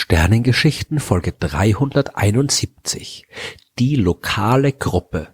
Sternengeschichten Folge 371. Die lokale Gruppe.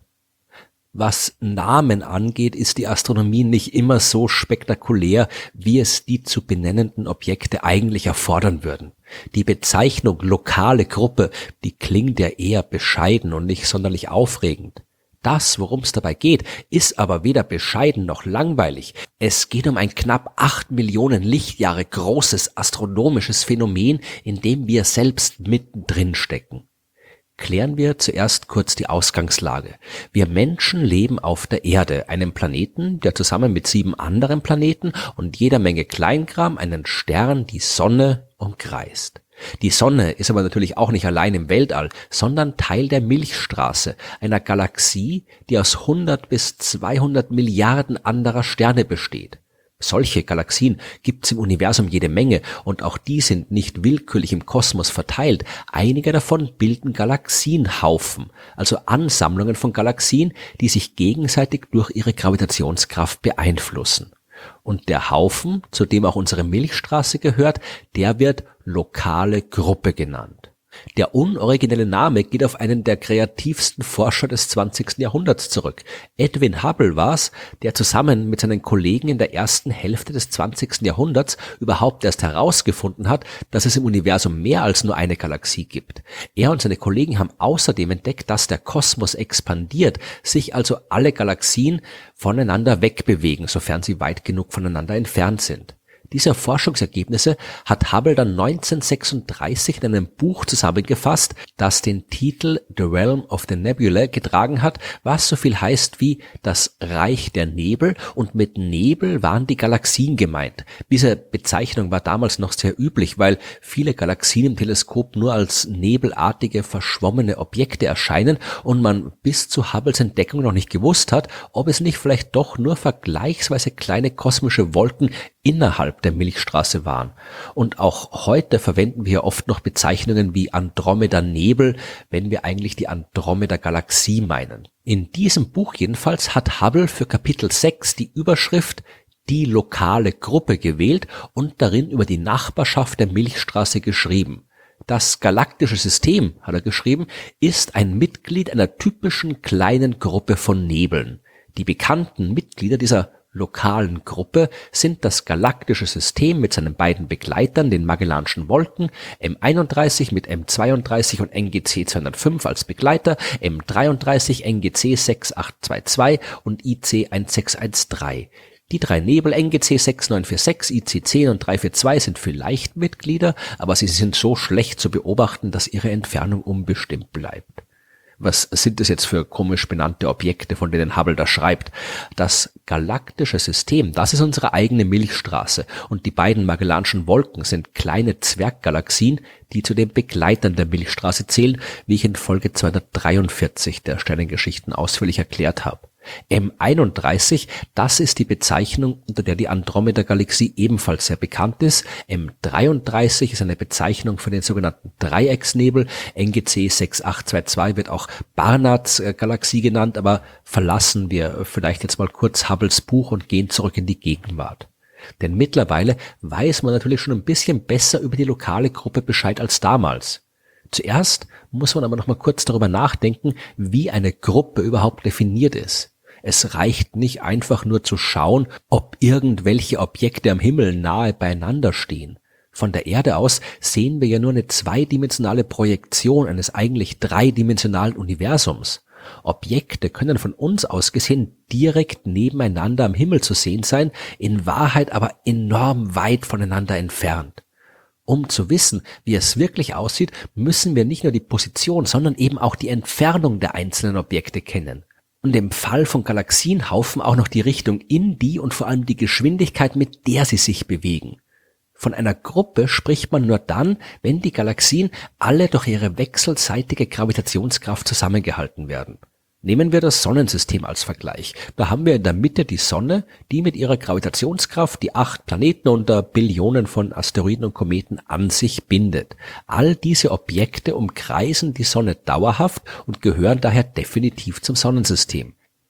Was Namen angeht, ist die Astronomie nicht immer so spektakulär, wie es die zu benennenden Objekte eigentlich erfordern würden. Die Bezeichnung lokale Gruppe, die klingt ja eher bescheiden und nicht sonderlich aufregend. Das, worum es dabei geht, ist aber weder bescheiden noch langweilig. Es geht um ein knapp 8 Millionen Lichtjahre großes astronomisches Phänomen, in dem wir selbst mittendrin stecken. Klären wir zuerst kurz die Ausgangslage. Wir Menschen leben auf der Erde, einem Planeten, der zusammen mit 7 anderen Planeten und jeder Menge Kleinkram einen Stern, die Sonne, umkreist. Die Sonne ist aber natürlich auch nicht allein im Weltall, sondern Teil der Milchstraße, einer Galaxie, die aus 100 bis 200 Milliarden anderer Sterne besteht. Solche Galaxien gibt's im Universum jede Menge und auch die sind nicht willkürlich im Kosmos verteilt. Einige davon bilden Galaxienhaufen, also Ansammlungen von Galaxien, die sich gegenseitig durch ihre Gravitationskraft beeinflussen. Und der Haufen, zu dem auch unsere Milchstraße gehört, der wird lokale Gruppe genannt. Der unoriginelle Name geht auf einen der kreativsten Forscher des 20. Jahrhunderts zurück. Edwin Hubble war's, der zusammen mit seinen Kollegen in der ersten Hälfte des 20. Jahrhunderts überhaupt erst herausgefunden hat, dass es im Universum mehr als nur eine Galaxie gibt. Er und seine Kollegen haben außerdem entdeckt, dass der Kosmos expandiert, sich also alle Galaxien voneinander wegbewegen, sofern sie weit genug voneinander entfernt sind. Diese Forschungsergebnisse hat Hubble dann 1936 in einem Buch zusammengefasst, das den Titel The Realm of the Nebulae getragen hat, was so viel heißt wie das Reich der Nebel, und mit Nebel waren die Galaxien gemeint. Diese Bezeichnung war damals noch sehr üblich, weil viele Galaxien im Teleskop nur als nebelartige, verschwommene Objekte erscheinen und man bis zu Hubbles Entdeckung noch nicht gewusst hat, ob es nicht vielleicht doch nur vergleichsweise kleine kosmische Wolken innerhalb der Milchstraße waren. Und auch heute verwenden wir oft noch Bezeichnungen wie Andromeda-Nebel, wenn wir eigentlich die Andromeda-Galaxie meinen. In diesem Buch jedenfalls hat Hubble für Kapitel 6 die Überschrift Die lokale Gruppe gewählt und darin über die Nachbarschaft der Milchstraße geschrieben. Das galaktische System, hat er geschrieben, ist ein Mitglied einer typischen kleinen Gruppe von Nebeln. Die bekannten Mitglieder dieser lokalen Gruppe sind das galaktische System mit seinen beiden Begleitern, den Magellanschen Wolken, M31 mit M32 und NGC 205 als Begleiter, M33, NGC 6822 und IC 1613. Die 3 Nebel NGC 6946, IC 10 und 342 sind vielleicht Mitglieder, aber sie sind so schlecht zu beobachten, dass ihre Entfernung unbestimmt bleibt. Was sind das jetzt für komisch benannte Objekte, von denen Hubble da schreibt? Das galaktische System, das ist unsere eigene Milchstraße, und die beiden Magellanschen Wolken sind kleine Zwerggalaxien, die zu den Begleitern der Milchstraße zählen, wie ich in Folge 243 der Sternengeschichten ausführlich erklärt habe. M31, das ist die Bezeichnung, unter der die Andromeda-Galaxie ebenfalls sehr bekannt ist. M33 ist eine Bezeichnung für den sogenannten Dreiecksnebel. NGC 6822 wird auch Barnards Galaxie genannt, aber verlassen wir vielleicht jetzt mal kurz Hubbles Buch und gehen zurück in die Gegenwart. Denn mittlerweile weiß man natürlich schon ein bisschen besser über die lokale Gruppe Bescheid als damals. Zuerst muss man aber noch mal kurz darüber nachdenken, wie eine Gruppe überhaupt definiert ist. Es reicht nicht einfach nur zu schauen, ob irgendwelche Objekte am Himmel nahe beieinander stehen. Von der Erde aus sehen wir ja nur eine zweidimensionale Projektion eines eigentlich dreidimensionalen Universums. Objekte können von uns aus gesehen direkt nebeneinander am Himmel zu sehen sein, in Wahrheit aber enorm weit voneinander entfernt. Um zu wissen, wie es wirklich aussieht, müssen wir nicht nur die Position, sondern eben auch die Entfernung der einzelnen Objekte kennen. Und im Fall von Galaxienhaufen auch noch die Richtung, in die und vor allem die Geschwindigkeit, mit der sie sich bewegen. Von einer Gruppe spricht man nur dann, wenn die Galaxien alle durch ihre wechselseitige Gravitationskraft zusammengehalten werden. Nehmen wir das Sonnensystem als Vergleich. Da haben wir in der Mitte die Sonne, die mit ihrer Gravitationskraft die 8 Planeten unter Billionen von Asteroiden und Kometen an sich bindet. All diese Objekte umkreisen die Sonne dauerhaft und gehören daher definitiv zum Sonnensystem.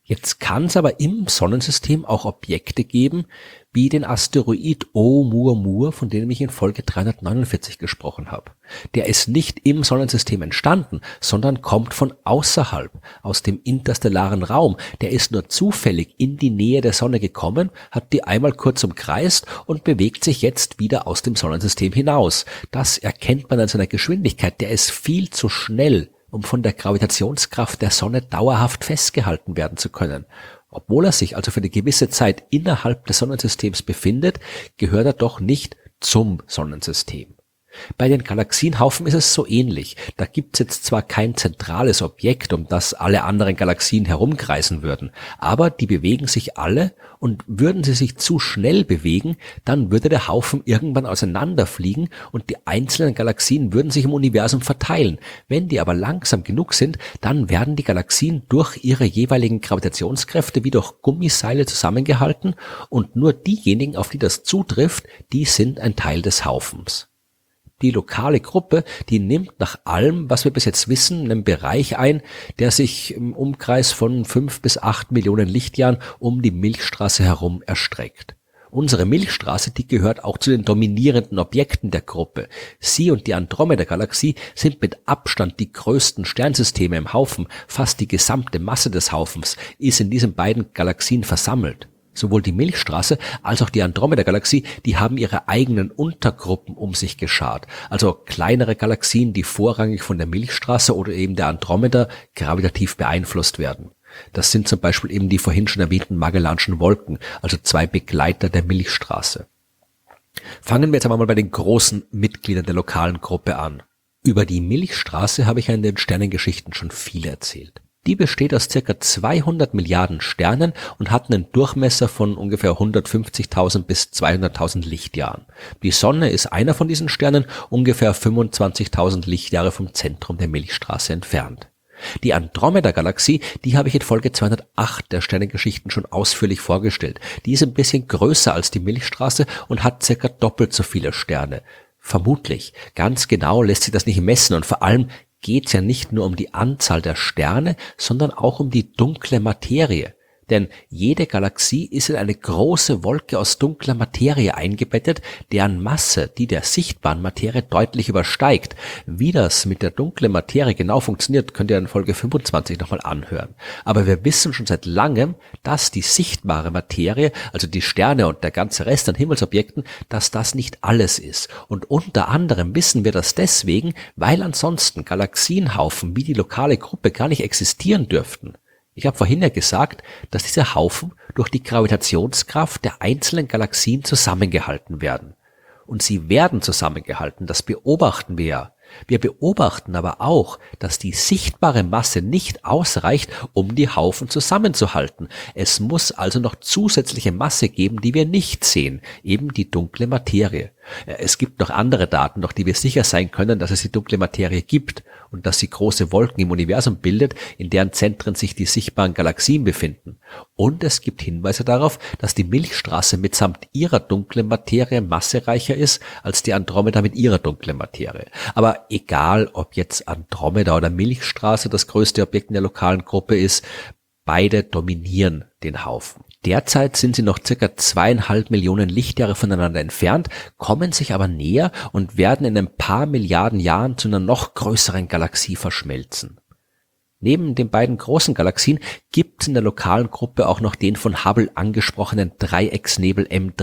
Jetzt kann es aber im Sonnensystem auch Objekte geben, wie den Asteroid Oumuamua, von dem ich in Folge 349 gesprochen habe. Der ist nicht im Sonnensystem entstanden, sondern kommt von außerhalb, aus dem interstellaren Raum. Der ist nur zufällig in die Nähe der Sonne gekommen, hat die einmal kurz umkreist und bewegt sich jetzt wieder aus dem Sonnensystem hinaus. Das erkennt man an seiner Geschwindigkeit. Der ist viel zu schnell, um von der Gravitationskraft der Sonne dauerhaft festgehalten werden zu können. Obwohl er sich also für eine gewisse Zeit innerhalb des Sonnensystems befindet, gehört er doch nicht zum Sonnensystem. Bei den Galaxienhaufen ist es so ähnlich. Da gibt es jetzt zwar kein zentrales Objekt, um das alle anderen Galaxien herumkreisen würden, aber die bewegen sich alle, und würden sie sich zu schnell bewegen, dann würde der Haufen irgendwann auseinanderfliegen und die einzelnen Galaxien würden sich im Universum verteilen. Wenn die aber langsam genug sind, dann werden die Galaxien durch ihre jeweiligen Gravitationskräfte wie durch Gummiseile zusammengehalten, und nur diejenigen, auf die das zutrifft, die sind ein Teil des Haufens. Die lokale Gruppe, die nimmt nach allem, was wir bis jetzt wissen, einen Bereich ein, der sich im Umkreis von 5 bis 8 Millionen Lichtjahren um die Milchstraße herum erstreckt. Unsere Milchstraße, die gehört auch zu den dominierenden Objekten der Gruppe. Sie und die Andromeda-Galaxie sind mit Abstand die größten Sternsysteme im Haufen. Fast die gesamte Masse des Haufens ist in diesen beiden Galaxien versammelt. Sowohl die Milchstraße als auch die Andromeda-Galaxie, die haben ihre eigenen Untergruppen um sich geschart. Also kleinere Galaxien, die vorrangig von der Milchstraße oder eben der Andromeda gravitativ beeinflusst werden. Das sind zum Beispiel eben die vorhin schon erwähnten Magellanschen Wolken, also 2 Begleiter der Milchstraße. Fangen wir jetzt einmal bei den großen Mitgliedern der lokalen Gruppe an. Über die Milchstraße habe ich in den Sternengeschichten schon viel erzählt. Die besteht aus ca. 200 Milliarden Sternen und hat einen Durchmesser von ungefähr 150.000 bis 200.000 Lichtjahren. Die Sonne ist einer von diesen Sternen, ungefähr 25.000 Lichtjahre vom Zentrum der Milchstraße entfernt. Die Andromeda-Galaxie, die habe ich in Folge 208 der Sternengeschichten schon ausführlich vorgestellt. Die ist ein bisschen größer als die Milchstraße und hat ca. doppelt so viele Sterne. Vermutlich. Ganz genau lässt sich das nicht messen, und vor allem geht's ja nicht nur um die Anzahl der Sterne, sondern auch um die dunkle Materie. Denn jede Galaxie ist in eine große Wolke aus dunkler Materie eingebettet, deren Masse die der sichtbaren Materie deutlich übersteigt. Wie das mit der dunklen Materie genau funktioniert, könnt ihr in Folge 25 nochmal anhören. Aber wir wissen schon seit langem, dass die sichtbare Materie, also die Sterne und der ganze Rest an Himmelsobjekten, dass das nicht alles ist. Und unter anderem wissen wir das deswegen, weil ansonsten Galaxienhaufen wie die lokale Gruppe gar nicht existieren dürften. Ich habe vorhin ja gesagt, dass diese Haufen durch die Gravitationskraft der einzelnen Galaxien zusammengehalten werden. Und sie werden zusammengehalten, das beobachten wir ja. Wir beobachten aber auch, dass die sichtbare Masse nicht ausreicht, um die Haufen zusammenzuhalten. Es muss also noch zusätzliche Masse geben, die wir nicht sehen, eben die dunkle Materie. Es gibt noch andere Daten, durch die wir sicher sein können, dass es die dunkle Materie gibt und dass sie große Wolken im Universum bildet, in deren Zentren sich die sichtbaren Galaxien befinden. Und es gibt Hinweise darauf, dass die Milchstraße mitsamt ihrer dunklen Materie massereicher ist als die Andromeda mit ihrer dunklen Materie. Aber egal, ob jetzt Andromeda oder Milchstraße das größte Objekt in der lokalen Gruppe ist, beide dominieren den Haufen. Derzeit sind sie noch circa 2,5 Millionen Lichtjahre voneinander entfernt, kommen sich aber näher und werden in ein paar Milliarden Jahren zu einer noch größeren Galaxie verschmelzen. Neben den beiden großen Galaxien gibt es in der lokalen Gruppe auch noch den von Hubble angesprochenen Dreiecksnebel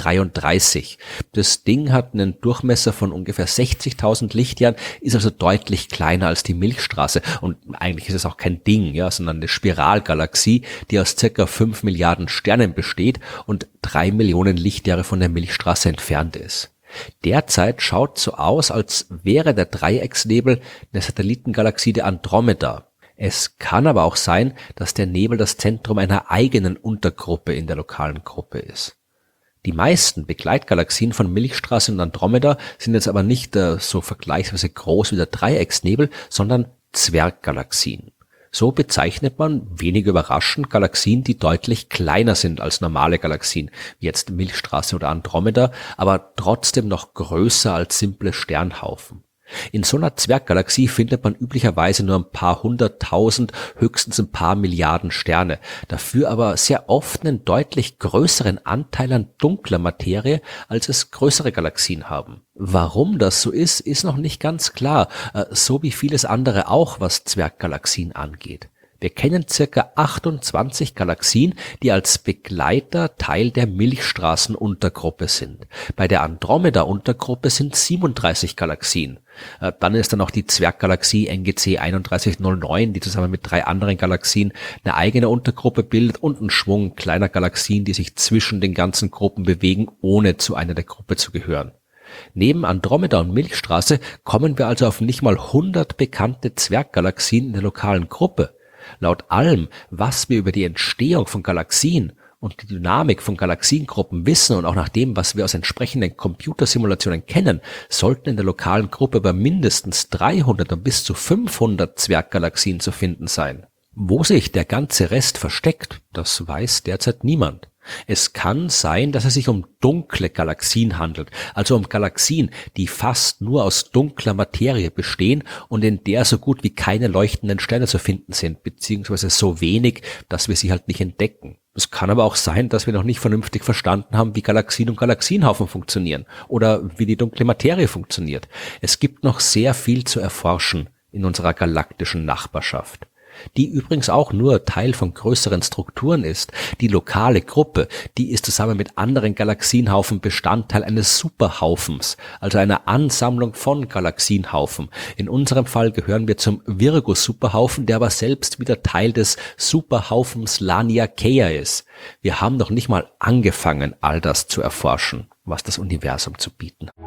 M33. Das Ding hat einen Durchmesser von ungefähr 60.000 Lichtjahren, ist also deutlich kleiner als die Milchstraße. Und eigentlich ist es auch kein Ding, ja, sondern eine Spiralgalaxie, die aus circa 5 Milliarden Sternen besteht und 3 Millionen Lichtjahre von der Milchstraße entfernt ist. Derzeit schaut so aus, als wäre der Dreiecksnebel eine Satellitengalaxie der Andromeda. Es kann aber auch sein, dass der Nebel das Zentrum einer eigenen Untergruppe in der lokalen Gruppe ist. Die meisten Begleitgalaxien von Milchstraße und Andromeda sind jetzt aber nicht so vergleichsweise groß wie der Dreiecksnebel, sondern Zwerggalaxien. So bezeichnet man, wenig überraschend, Galaxien, die deutlich kleiner sind als normale Galaxien, wie jetzt Milchstraße oder Andromeda, aber trotzdem noch größer als simple Sternhaufen. In so einer Zwerggalaxie findet man üblicherweise nur ein paar 100.000, höchstens ein paar Milliarden Sterne, dafür aber sehr oft einen deutlich größeren Anteil an dunkler Materie, als es größere Galaxien haben. Warum das so ist noch nicht ganz klar, so wie vieles andere auch, was Zwerggalaxien angeht. Wir kennen circa 28 Galaxien, die als Begleiter Teil der Milchstraßenuntergruppe sind. Bei der Andromeda-Untergruppe sind 37 Galaxien. Dann ist da noch die Zwerggalaxie NGC 3109, die zusammen mit 3 anderen Galaxien eine eigene Untergruppe bildet, und ein Schwung kleiner Galaxien, die sich zwischen den ganzen Gruppen bewegen, ohne zu einer der Gruppe zu gehören. Neben Andromeda und Milchstraße kommen wir also auf nicht mal 100 bekannte Zwerggalaxien in der lokalen Gruppe. Laut allem, was wir über die Entstehung von Galaxien und die Dynamik von Galaxiengruppen wissen und auch nach dem, was wir aus entsprechenden Computersimulationen kennen, sollten in der lokalen Gruppe aber mindestens 300 und bis zu 500 Zwerggalaxien zu finden sein. Wo sich der ganze Rest versteckt, das weiß derzeit niemand. Es kann sein, dass es sich um dunkle Galaxien handelt, also um Galaxien, die fast nur aus dunkler Materie bestehen und in der so gut wie keine leuchtenden Sterne zu finden sind, beziehungsweise so wenig, dass wir sie halt nicht entdecken. Es kann aber auch sein, dass wir noch nicht vernünftig verstanden haben, wie Galaxien und Galaxienhaufen funktionieren oder wie die dunkle Materie funktioniert. Es gibt noch sehr viel zu erforschen in unserer galaktischen Nachbarschaft, die übrigens auch nur Teil von größeren Strukturen ist. Die lokale Gruppe, die ist zusammen mit anderen Galaxienhaufen Bestandteil eines Superhaufens, also einer Ansammlung von Galaxienhaufen. In unserem Fall gehören wir zum Virgo-Superhaufen, der aber selbst wieder Teil des Superhaufens Laniakea ist. Wir haben noch nicht mal angefangen, all das zu erforschen, was das Universum zu bieten hat.